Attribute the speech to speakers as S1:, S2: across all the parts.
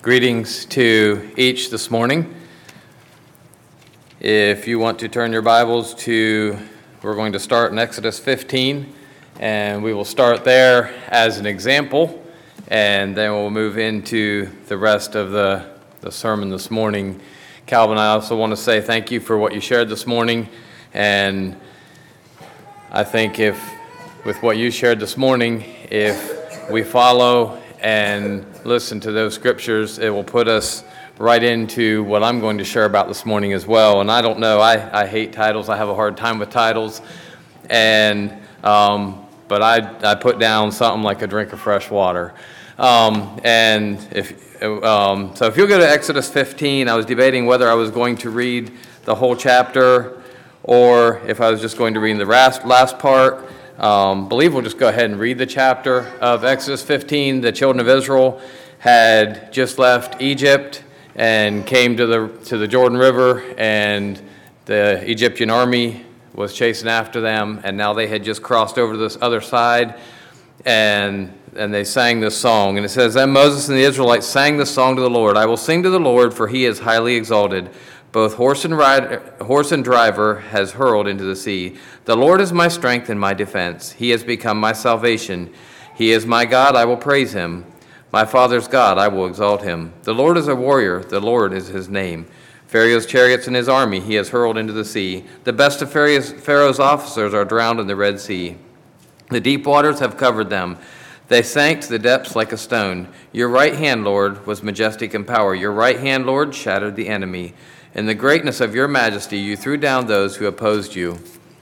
S1: Greetings to each this morning. If you want to turn your Bibles we're going to start in Exodus 15, and we will start there as an example, and then we'll move into the rest of the sermon this morning. Calvin, I also want to say thank you for what you shared this morning, and I think with what you shared this morning, if we follow and listen to those scriptures, it will put us right into what I'm going to share about this morning as well. And I don't know, I hate titles. I have a hard time with titles. And but I put down something like a drink of fresh water. So if you'll go to Exodus 15, I was debating whether I was going to read the whole chapter or if I was just going to read the last part. Believe we'll just go ahead and read the chapter of Exodus 15. The children of Israel had just left Egypt and came to the Jordan River, and the Egyptian army was chasing after them, and now they had just crossed over to this other side, and they sang this song. And it says, "Then Moses and the Israelites sang this song to the Lord. I will sing to the Lord, for he is highly exalted. Both horse and driver has hurled into the sea. The Lord is my strength and my defense. He has become my salvation. He is my God, I will praise him. My father's God, I will exalt him. The Lord is a warrior, the Lord is his name. Pharaoh's chariots and his army he has hurled into the sea. The best of Pharaoh's officers are drowned in the Red Sea. The deep waters have covered them. They sank to the depths like a stone. Your right hand, Lord, was majestic in power. Your right hand, Lord, shattered the enemy. In the greatness of your majesty, you threw down those who opposed you.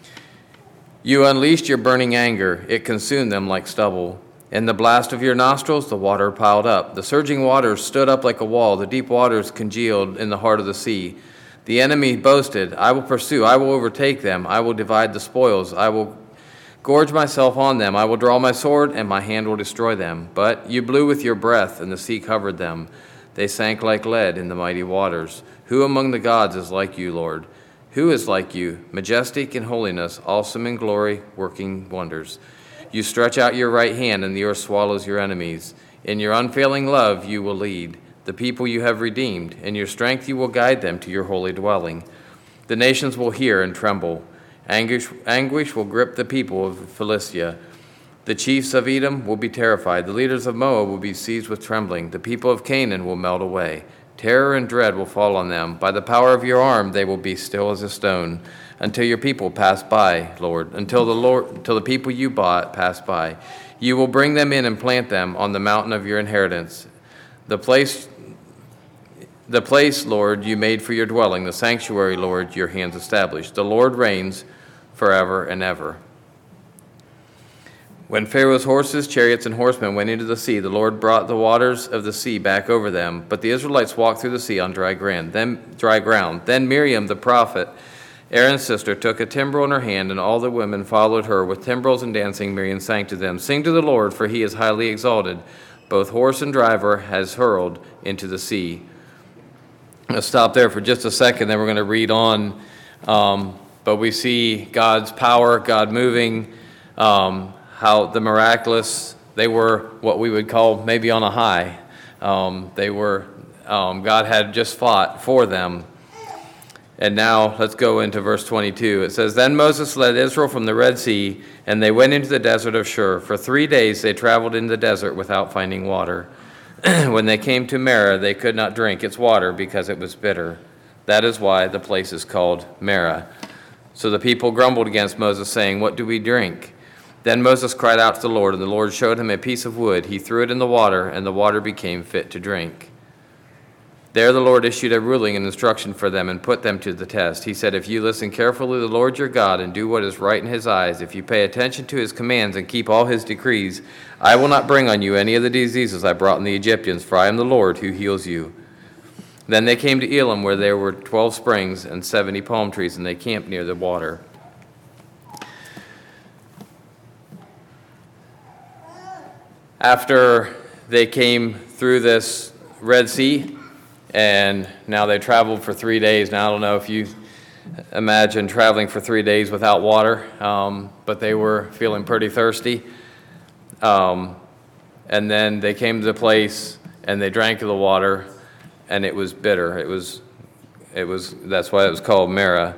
S1: You unleashed your burning anger. It consumed them like stubble. In the blast of your nostrils, the water piled up. The surging waters stood up like a wall. The deep waters congealed in the heart of the sea. The enemy boasted, I will pursue, I will overtake them. I will divide the spoils. I will gorge myself on them. I will draw my sword, and my hand will destroy them. But you blew with your breath, and the sea covered them. They sank like lead in the mighty waters. Who among the gods is like you, Lord? Who is like you, majestic in holiness, awesome in glory, working wonders? You stretch out your right hand, and the earth swallows your enemies. In your unfailing love you will lead the people you have redeemed. In your strength you will guide them to your holy dwelling. The nations will hear and tremble. Anguish will grip the people of Philistia. The chiefs of Edom will be terrified. The leaders of Moab will be seized with trembling. The people of Canaan will melt away. Terror and dread will fall on them. By the power of your arm they will be still as a stone, until your people pass by, Lord, until the people you bought pass by. You will bring them in and plant them on the mountain of your inheritance. The place, Lord, you made for your dwelling, the sanctuary, Lord, your hands established. The Lord reigns forever and ever." When Pharaoh's horses, chariots, and horsemen went into the sea, the Lord brought the waters of the sea back over them. But the Israelites walked through the sea on dry ground. Then Miriam, the prophet, Aaron's sister, took a timbrel in her hand, and all the women followed her with timbrels and dancing. Miriam sang to them, "Sing to the Lord, for he is highly exalted. Both horse and driver has hurled into the sea." I'll stop there for just a second, then we're going to read on. But we see God's power, God moving, how the miraculous, they were what we would call maybe on a high. God had just fought for them. And now let's go into verse 22. It says, "Then Moses led Israel from the Red Sea, and they went into the desert of Shur. For 3 days they traveled in the desert without finding water. When they came to Marah, they could not drink its water because it was bitter. That is why the place is called Marah. So the people grumbled against Moses, saying, 'What do we drink?' Then Moses cried out to the Lord, and the Lord showed him a piece of wood. He threw it in the water, and the water became fit to drink. There the Lord issued a ruling and instruction for them and put them to the test. He said, 'If you listen carefully to the Lord your God and do what is right in his eyes, if you pay attention to his commands and keep all his decrees, I will not bring on you any of the diseases I brought on the Egyptians, for I am the Lord who heals you.' Then they came to Elim, where there were 12 springs and 70 palm trees, and they camped near the water." After they came through this Red Sea, and now they traveled for 3 days. Now, I don't know if you imagine traveling for 3 days without water, but they were feeling pretty thirsty. And then they came to the place and they drank of the water, and it was bitter. That's why it was called Marah.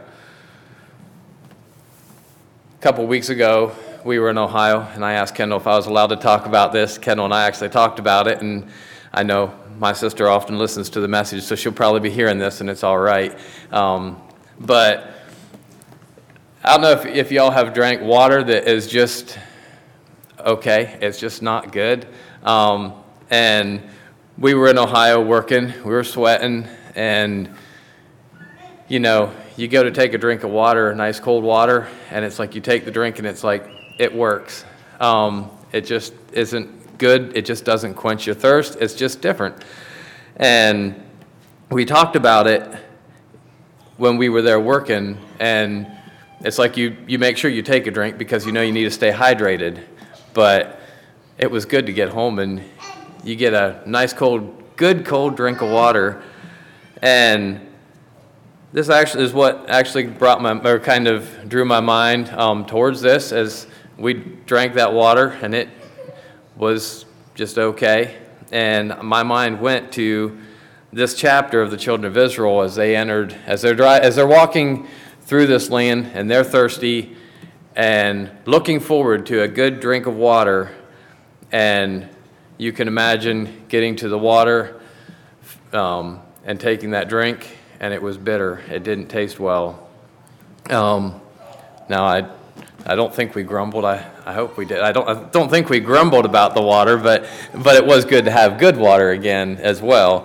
S1: A couple weeks ago, we were in Ohio, and I asked Kendall if I was allowed to talk about this. Kendall and I actually talked about it, and I know my sister often listens to the message, so she'll probably be hearing this, and it's all right. But I don't know if y'all have drank water that is just okay. It's just not good. And we were in Ohio working. We were sweating, and you know, you go to take a drink of water, nice cold water, and it's like you take the drink and it's like, it works. It just isn't good. It just doesn't quench your thirst. It's just different. And we talked about it when we were there working, and it's like you make sure you take a drink because you know you need to stay hydrated. But it was good to get home and you get a nice good cold drink of water. And this actually is what actually kind of drew my mind towards this, as we drank that water and it was just okay. And my mind went to this chapter of the children of Israel as they're walking through this land and they're thirsty and looking forward to a good drink of water. And you can imagine getting to the water and taking that drink, and it was bitter. It didn't taste well. Now, I don't think we grumbled. I hope we did. I don't think we grumbled about the water, but it was good to have good water again as well.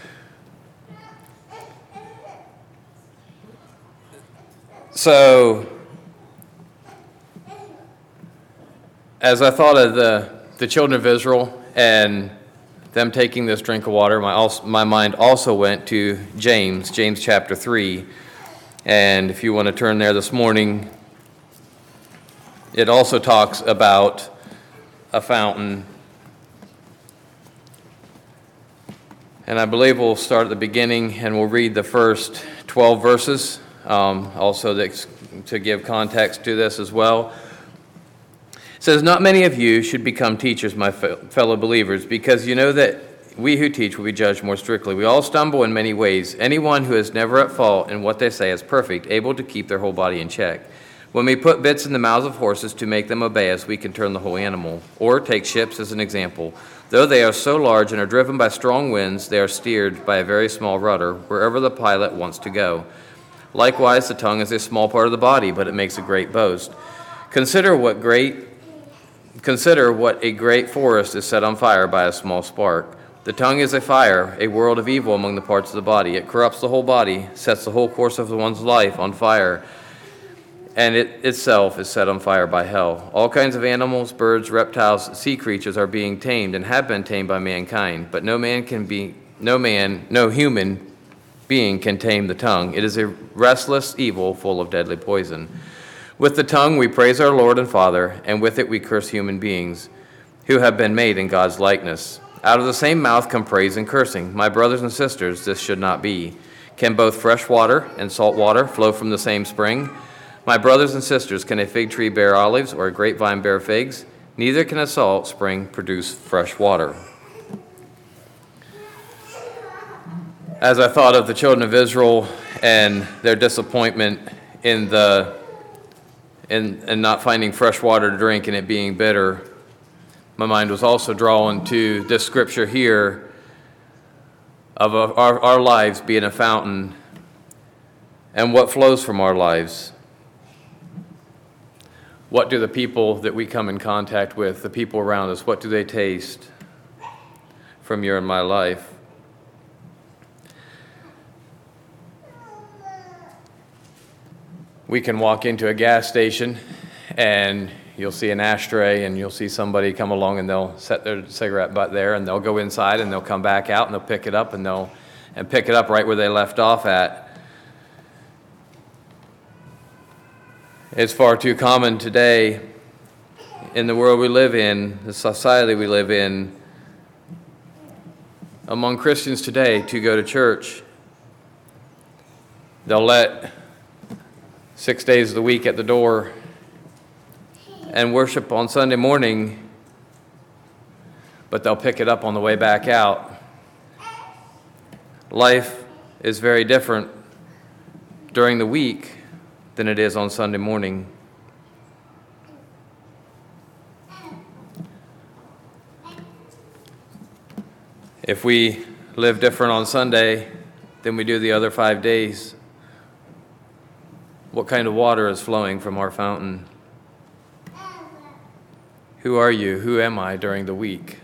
S1: So, as I thought of the children of Israel and them taking this drink of water, my mind also went to James chapter 3. And if you want to turn there this morning, it also talks about a fountain. And I believe we'll start at the beginning and we'll read the first 12 verses, also to give context to this as well. It says, "Not many of you should become teachers, my fellow believers, because you know that we who teach will be judged more strictly. We all stumble in many ways. Anyone who is never at fault in what they say is perfect, able to keep their whole body in check. When we put bits in the mouths of horses to make them obey us, we can turn the whole animal. Or take ships as an example. Though they are so large and are driven by strong winds, they are steered by a very small rudder, wherever the pilot wants to go. Likewise, the tongue is a small part of the body, but it makes a great boast. Consider what a great forest is set on fire by a small spark. The tongue is a fire, a world of evil among the parts of the body. It corrupts the whole body, sets the whole course of one's life on fire, and it itself is set on fire by hell. All kinds of animals, birds, reptiles, sea creatures are being tamed and have been tamed by mankind, but no human being can tame the tongue. It is a restless evil full of deadly poison. With the tongue we praise our Lord and Father, and with it we curse human beings who have been made in God's likeness. Out of the same mouth come praise and cursing. My brothers and sisters, this should not be. Can both fresh water and salt water flow from the same spring? My brothers and sisters, can a fig tree bear olives or a grapevine bear figs? Neither can a salt spring produce fresh water." As I thought of the children of Israel and their disappointment in not finding fresh water to drink and it being bitter, my mind was also drawn to this scripture here of our lives being a fountain and what flows from our lives. What do the people that we come in contact with, the people around us, what do they taste from your and my life? We can walk into a gas station and you'll see an ashtray and you'll see somebody come along and they'll set their cigarette butt there and they'll go inside and they'll come back out and they'll pick it up and pick it up right where they left off at. It's far too common today in the world we live in, the society we live in, among Christians today to go to church. They'll let 6 days of the week at the door and worship on Sunday morning, but they'll pick it up on the way back out. life is very different during the week than it is on Sunday morning. If we live different on Sunday than we do the other 5 days, what kind of water is flowing from our fountain? Who are you? Who am I during the week?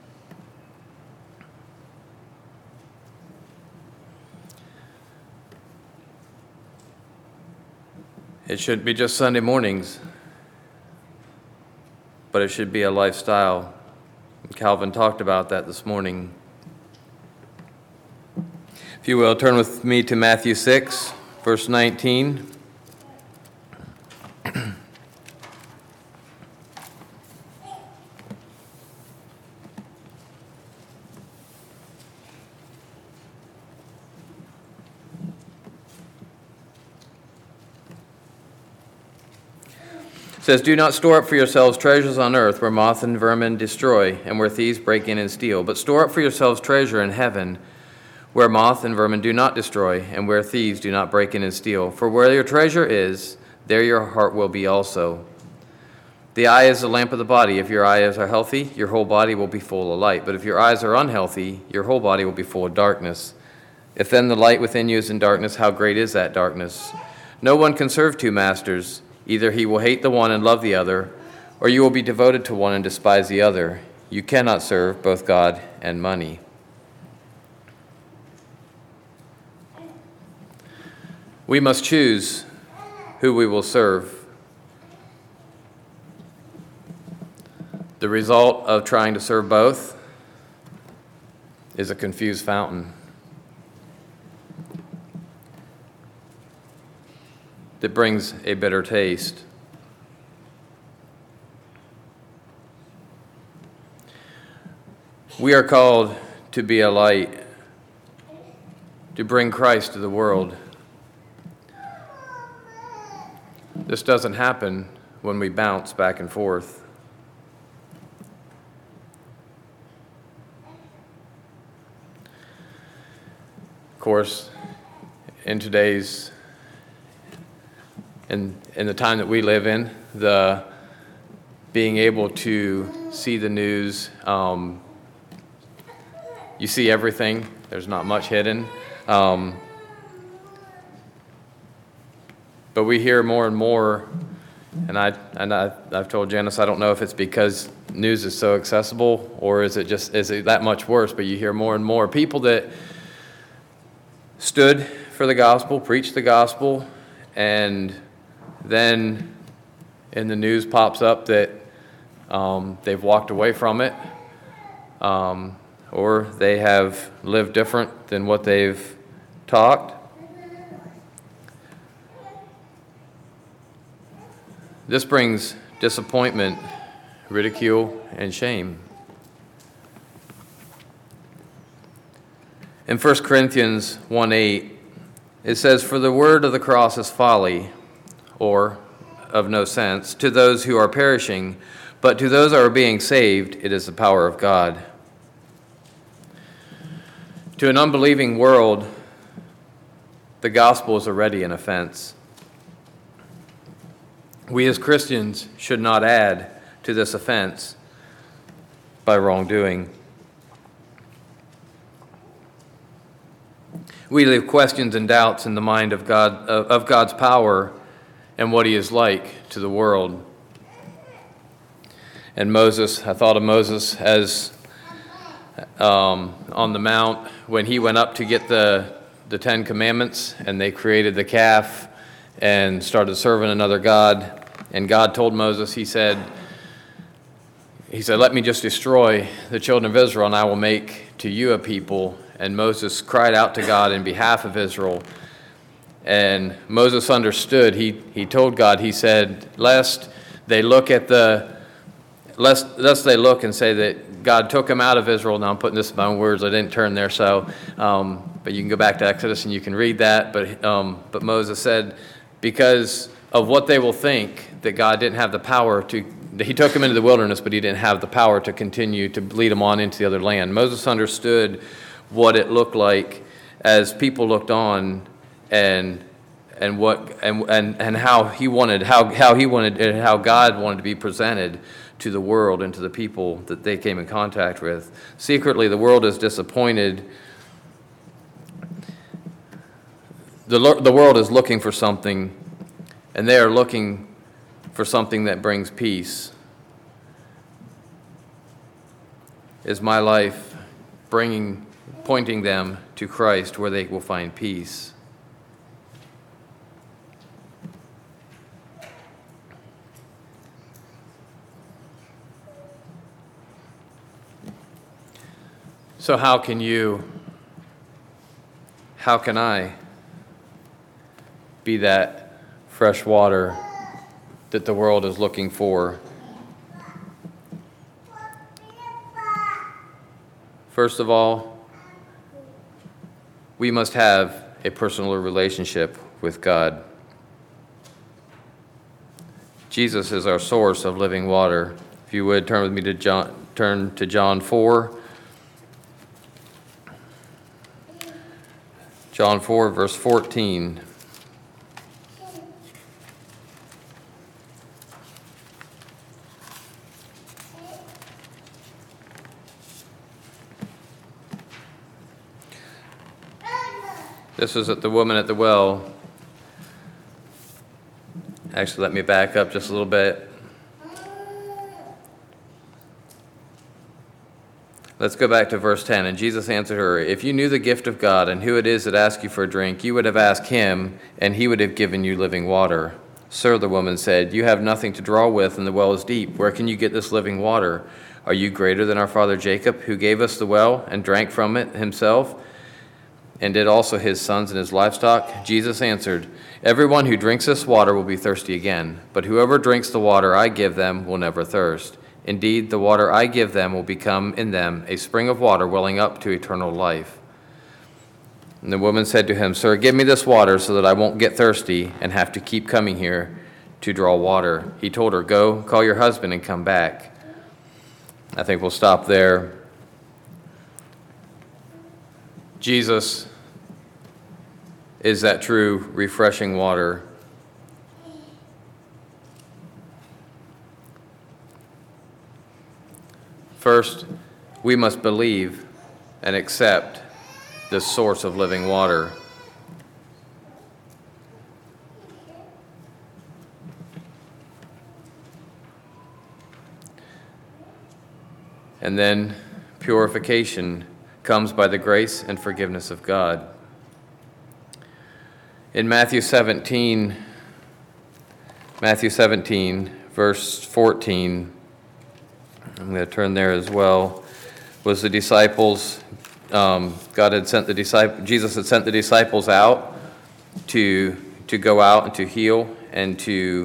S1: It shouldn't be just Sunday mornings, but it should be a lifestyle. Calvin talked about that this morning. If you will, turn with me to Matthew 6, verse 19. It says, "Do not store up for yourselves treasures on earth, where moth and vermin destroy, and where thieves break in and steal. But store up for yourselves treasure in heaven, where moth and vermin do not destroy, and where thieves do not break in and steal. For where your treasure is, there your heart will be also. The eye is the lamp of the body. If your eyes are healthy, your whole body will be full of light. But if your eyes are unhealthy, your whole body will be full of darkness. If then the light within you is in darkness, how great is that darkness? No one can serve two masters. Either he will hate the one and love the other, or you will be devoted to one and despise the other. You cannot serve both God and money." We must choose who we will serve. The result of trying to serve both is a confused fountain that brings a bitter taste. We are called to be a light, to bring Christ to the world. This doesn't happen when we bounce back and forth. Of course, in the time that we live in, the being able to see the news, you see everything. There's not much hidden. But we hear more and more, and I've told Janice, I don't know if it's because news is so accessible or is it that much worse, but you hear more and more people that stood for the gospel, preached the gospel, and then in the news pops up that they've walked away from it, or they have lived different than what they've talked. This brings disappointment, ridicule, and shame. In 1 Corinthians 1:8, it says, "For the word of the cross is folly," or of no sense, "to those who are perishing, but to those that are being saved, it is the power of God." To an unbelieving world, the gospel is already an offense. We as Christians should not add to this offense by wrongdoing. We leave questions and doubts in the mind of God, of God's power and what he is like to the world. And Moses, I thought of Moses as on the mount when he went up to get the Ten Commandments, and they created the calf and started serving another god. And God told Moses, he said, "Let me just destroy the children of Israel, and I will make to you a people." And Moses cried out to God in behalf of Israel. And Moses understood. He told God, he said, lest they look and say that God took them out of Israel. Now I'm putting this in my own words. I didn't turn there, so but you can go back to Exodus and you can read that. But Moses said, because of what they will think, that God didn't have the power to. He took them into the wilderness, but he didn't have the power to continue to lead them on into the other land. Moses understood what it looked like as people looked on and how he wanted how God wanted to be presented to the world and to the people that they came in contact with. Secretly, the world is disappointed. The world is looking for something, and they are looking for something that brings peace. Is my life pointing them to Christ where they will find peace? So how can I be that fresh water that the world is looking for? First of all, we must have a personal relationship with God. Jesus is our source of living water. If you would turn with me to John 4. John 4, verse 14. This is at the woman at the well. Actually, let me back up just a little bit. Let's go back to verse 10. And Jesus answered her, "If you knew the gift of God and who it is that asks you for a drink, you would have asked him, and he would have given you living water." "Sir," the woman said, "you have nothing to draw with, and the well is deep. Where can you get this living water? Are you greater than our father Jacob, who gave us the well and drank from it himself, and did also his sons and his livestock?" Jesus answered, "Everyone who drinks this water will be thirsty again, but whoever drinks the water I give them will never thirst. Indeed, the water I give them will become in them a spring of water welling up to eternal life." And the woman said to him, "Sir, give me this water so that I won't get thirsty and have to keep coming here to draw water." He told her, "Go, call your husband and come back." I think we'll stop there. Jesus is that true, refreshing water. First, we must believe and accept this source of living water. And then purification comes by the grace and forgiveness of God. In Matthew 17, verse 14, I'm going to turn there as well, was the disciples, Jesus had sent the disciples out to go out and to heal and to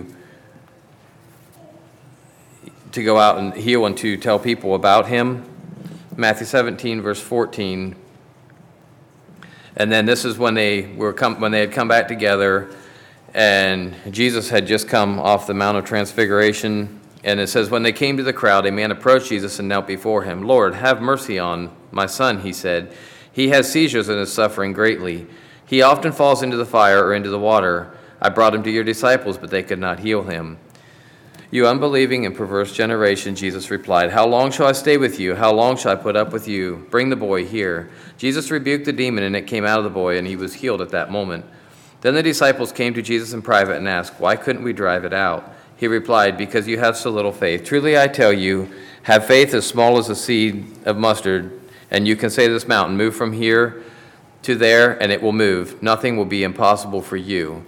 S1: go out and heal and to tell people about him. Matthew 17, verse 14. And then this is when they had come back together, and Jesus had just come off the Mount of Transfiguration. And it says, when they came to the crowd, a man approached Jesus and knelt before him. "Lord, have mercy on my son," he said. "He has seizures and is suffering greatly. He often falls into the fire or into the water. I brought him to your disciples, but they could not heal him." "You unbelieving and perverse generation," Jesus replied, "how long shall I stay with you? How long shall I put up with you? Bring the boy here." Jesus rebuked the demon, and it came out of the boy, and he was healed at that moment. Then the disciples came to Jesus in private and asked, "Why couldn't we drive it out?" He replied, "Because you have so little faith. Truly I tell you, have faith as small as a seed of mustard, and you can say to this mountain, 'Move from here to there,' and it will move. Nothing will be impossible for you."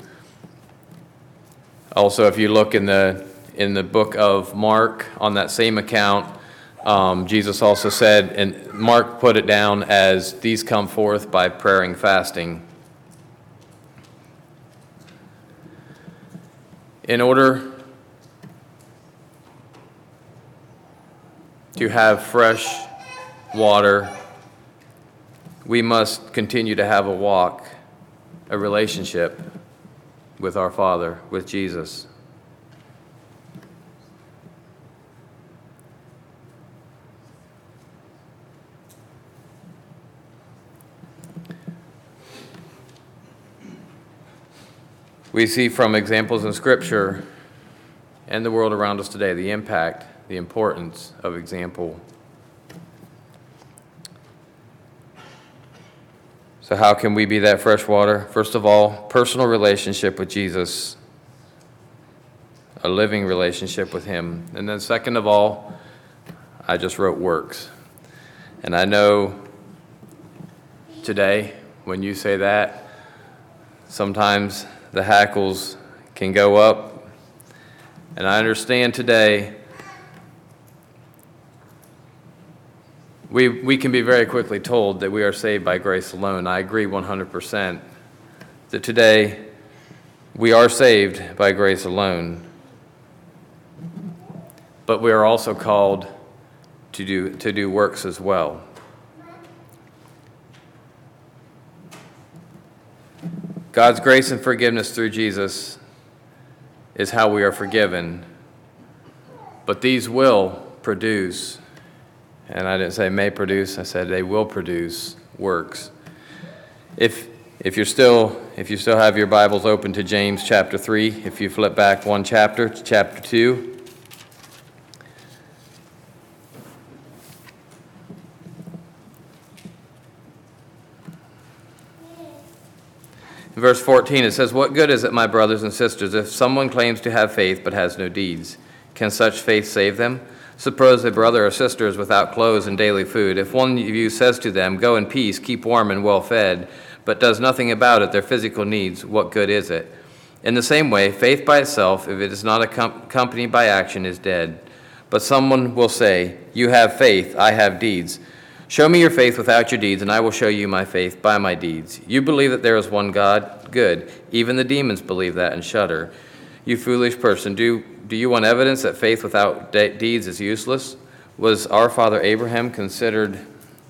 S1: Also, if you look in the book of Mark, on that same account, Jesus also said, and Mark put it down as, "These come forth by prayer and fasting." In order to have fresh water, we must continue to have a relationship with our Father, with Jesus. We see from examples in Scripture and the world around us today the impact, the importance of example. So how can we be that fresh water? First of all, personal relationship with Jesus, a living relationship with him. And then second of all, I just wrote works. And I know today, when you say that, sometimes the hackles can go up. And I understand today, we can be very quickly told that we are saved by grace alone. I agree 100% that today we are saved by grace alone. But we are also called to do works as well. God's grace and forgiveness through Jesus is how we are forgiven. But these will produce, and I didn't say may produce, I said they will produce works. If you still have your Bibles open to James chapter 3, if you flip back one chapter to chapter 2. In verse 14, it says, "What good is it, my brothers and sisters, if someone claims to have faith but has no deeds? Can such faith save them? Suppose a brother or sister is without clothes and daily food. If one of you says to them, 'Go in peace, keep warm and well fed,' but does nothing about it, their physical needs, what good is it? In the same way, faith by itself, if it is not accompanied by action, is dead. But someone will say, 'You have faith, I have deeds.' Show me your faith without your deeds, and I will show you my faith by my deeds. You believe that there is one God? Good. Even the demons believe that and shudder. You foolish person, do you want evidence that faith without deeds is useless? Was our father Abraham considered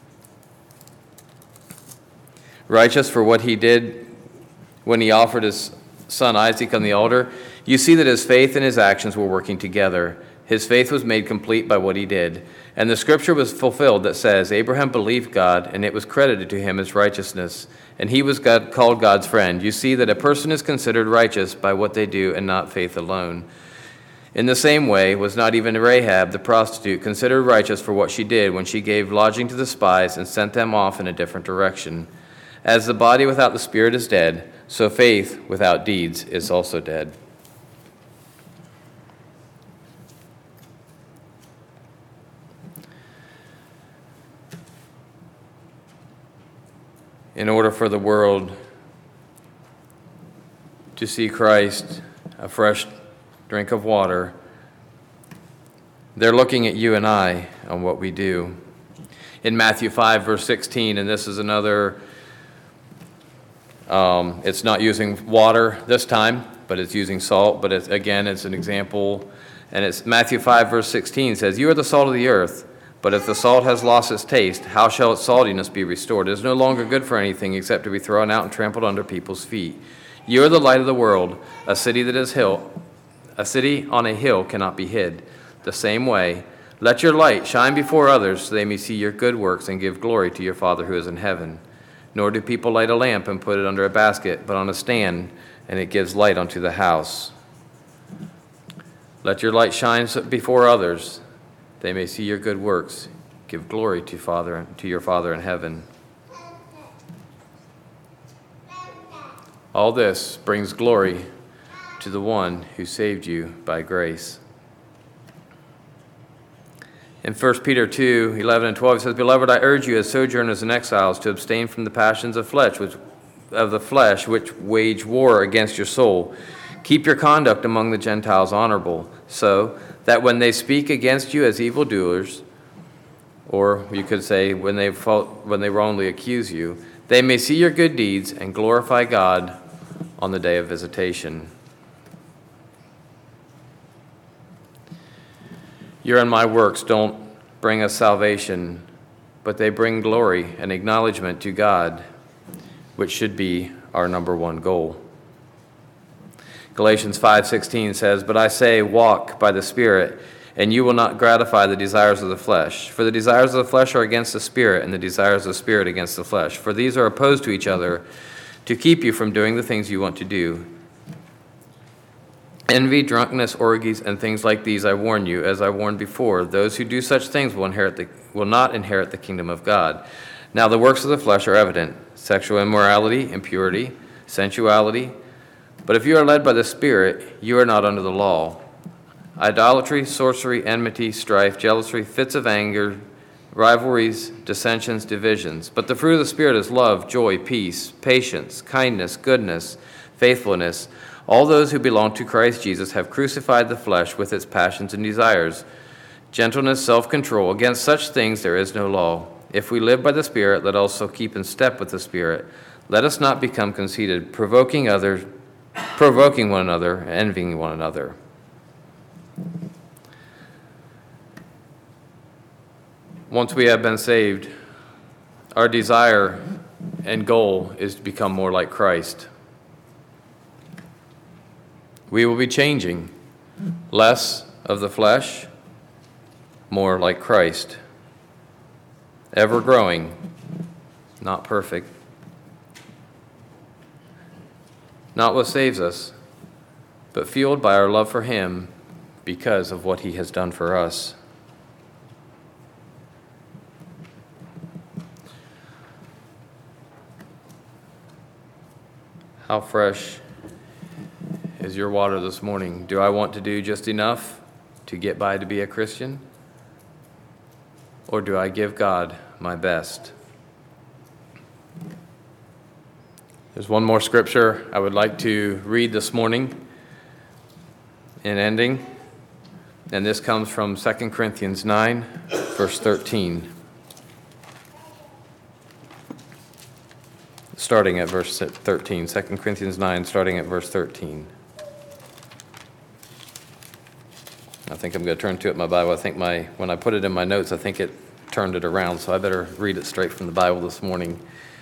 S1: righteous for what he did when he offered his son Isaac on the altar? You see that his faith and his actions were working together. His faith was made complete by what he did. And the scripture was fulfilled that says, Abraham believed God, and it was credited to him as righteousness. And he was called God's friend. You see that a person is considered righteous by what they do and not faith alone. In the same way, was not even Rahab the prostitute considered righteous for what she did when she gave lodging to the spies and sent them off in a different direction? As the body without the spirit is dead, so faith without deeds is also dead." In order for the world to see Christ, a fresh drink of water, they're looking at you and I on what we do. In Matthew 5, verse 16, and this is another, it's not using water this time, but it's using salt, but it's an example. And it's Matthew 5, verse 16 says, "You are the salt of the earth. But if the salt has lost its taste, how shall its saltiness be restored? It is no longer good for anything except to be thrown out and trampled under people's feet. You are the light of the world. A city on a hill cannot be hid. The same way, let your light shine before others so they may see your good works and give glory to your Father who is in heaven. Nor do people light a lamp and put it under a basket, but on a stand, and it gives light unto the house. Let your light shine before others, they may see your good works, give glory to your Father in heaven." All this brings glory to the one who saved you by grace. In 1 Peter 2, 11 and 12, it says, "Beloved, I urge you as sojourners and exiles to abstain from the passions of the flesh which wage war against your soul. Keep your conduct among the Gentiles honorable, so that when they speak against you as evildoers, or you could say when they wrongly accuse you, they may see your good deeds and glorify God on the day of visitation." Your and my works don't bring us salvation, but they bring glory and acknowledgement to God, which should be our number one goal. Galatians 5:16 says, "But I say, walk by the Spirit, and you will not gratify the desires of the flesh. For the desires of the flesh are against the Spirit, and the desires of the Spirit against the flesh. For these are opposed to each other, to keep you from doing the things you want to do. Envy, drunkenness, orgies, and things like these I warn you, as I warned before. Those who do such things will not inherit the kingdom of God. Now the works of the flesh are evident: sexual immorality, impurity, sensuality. But if you are led by the Spirit, you are not under the law. Idolatry, sorcery, enmity, strife, jealousy, fits of anger, rivalries, dissensions, divisions. But the fruit of the Spirit is love, joy, peace, patience, kindness, goodness, faithfulness. All those who belong to Christ Jesus have crucified the flesh with its passions and desires. Gentleness, self-control. Against such things there is no law. If we live by the Spirit, let us also keep in step with the Spirit. Let us not become conceited, provoking one another, envying one another. Once we have been saved, our desire and goal is to become more like Christ. We will be changing, less of the flesh, more like Christ. Ever growing, not perfect. Not what saves us, but fueled by our love for Him because of what He has done for us. How fresh is your water this morning? Do I want to do just enough to get by to be a Christian? Or do I give God my best? There's one more scripture I would like to read this morning in ending, and this comes from 2 Corinthians 9, verse 13. Starting at verse 13, 2 Corinthians 9, starting at verse 13. I think I'm going to turn to it in my Bible. I think when I put it in my notes, I think it turned it around, so I better read it straight from the Bible this morning.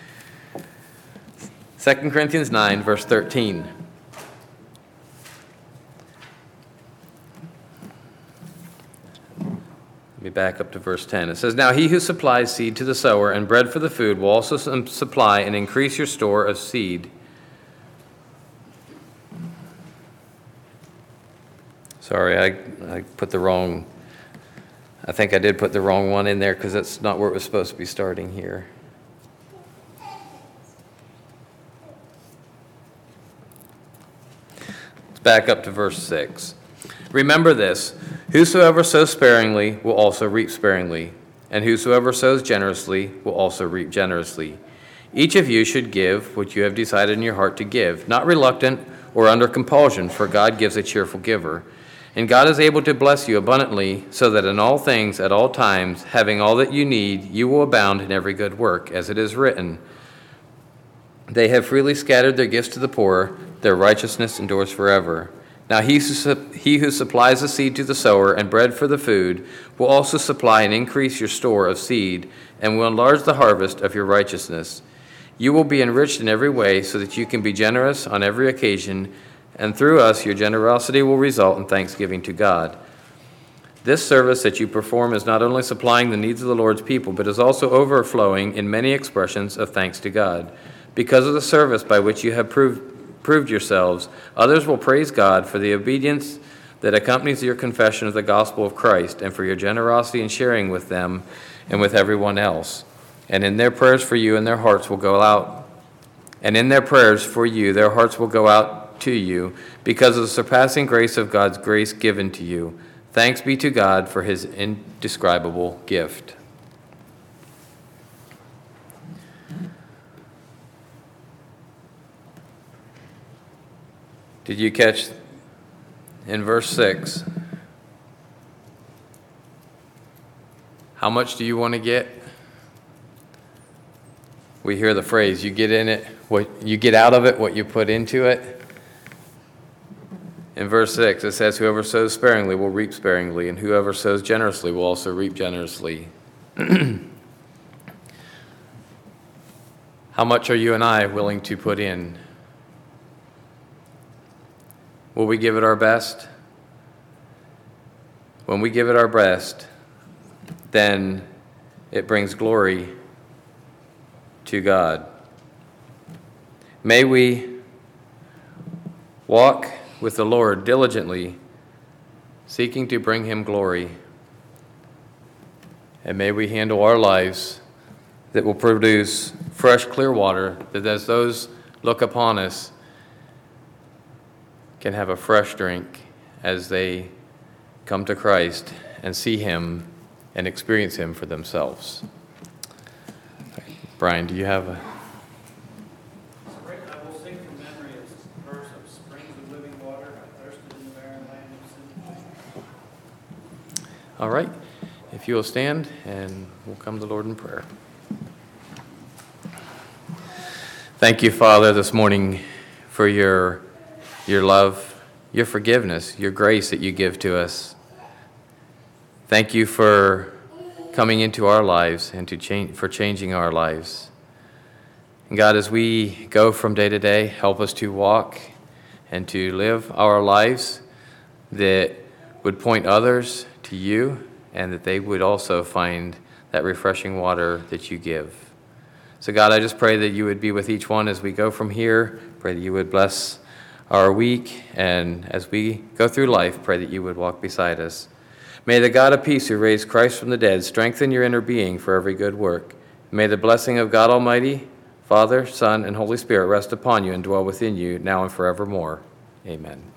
S1: 2 Corinthians 9, verse 13. Let me back up to verse 10. It says, "Now he who supplies seed to the sower and bread for the food will also supply and increase your store of seed." Sorry, I put the wrong, I think I did put the wrong one in there because that's not where it was supposed to be starting here. Let's back up to verse 6. "Remember this, whosoever sows sparingly will also reap sparingly, and whosoever sows generously will also reap generously. Each of you should give what you have decided in your heart to give, not reluctant or under compulsion, for God gives a cheerful giver. And God is able to bless you abundantly, so that in all things, at all times, having all that you need, you will abound in every good work, as it is written, 'They have freely scattered their gifts to the poor, their righteousness endures forever.' Now he who supplies the seed to the sower and bread for the food will also supply and increase your store of seed, and will enlarge the harvest of your righteousness. You will be enriched in every way, so that you can be generous on every occasion, and through us your generosity will result in thanksgiving to God. This service that you perform is not only supplying the needs of the Lord's people, but is also overflowing in many expressions of thanks to God. Because of the service by which you have proved yourselves, others will praise God for the obedience that accompanies your confession of the gospel of Christ, and for your generosity in sharing with them and with everyone else. And in their prayers for you, and their hearts will go out. And in their prayers for you, their hearts will go out to you, because of the surpassing grace of God's grace given to you. Thanks be to God for his indescribable gift." Did you catch in verse 6? How much do you want to get? We hear the phrase, you get in it, what you get out of it, what you put into it. In verse 6, it says, "Whoever sows sparingly will reap sparingly, and whoever sows generously will also reap generously." How much are you and I willing to put in? Will we give it our best? When we give it our best, then it brings glory to God. May we walk with the Lord diligently, seeking to bring him glory. And may we handle our lives that will produce fresh, clear water, that as those look upon us can have a fresh drink as they come to Christ and see him and experience him for themselves. Brian, do you have a...
S2: I will sing from memory a verse of springs of living water. I thirsted in the barren land of sin.
S1: All right. If you will stand, and we'll come to the Lord in prayer. Thank you, Father, this morning for your love, your forgiveness, your grace that you give to us. Thank you for coming into our lives and for changing our lives. And God, as we go from day to day, help us to walk and to live our lives that would point others to you, and that they would also find that refreshing water that you give. So God, I just pray that you would be with each one as we go from here. Pray that you would bless our week, and as we go through life, pray that you would walk beside us. May the God of peace who raised Christ from the dead strengthen your inner being for every good work. May the blessing of God Almighty, Father, Son, and Holy Spirit rest upon you and dwell within you now and forevermore. Amen.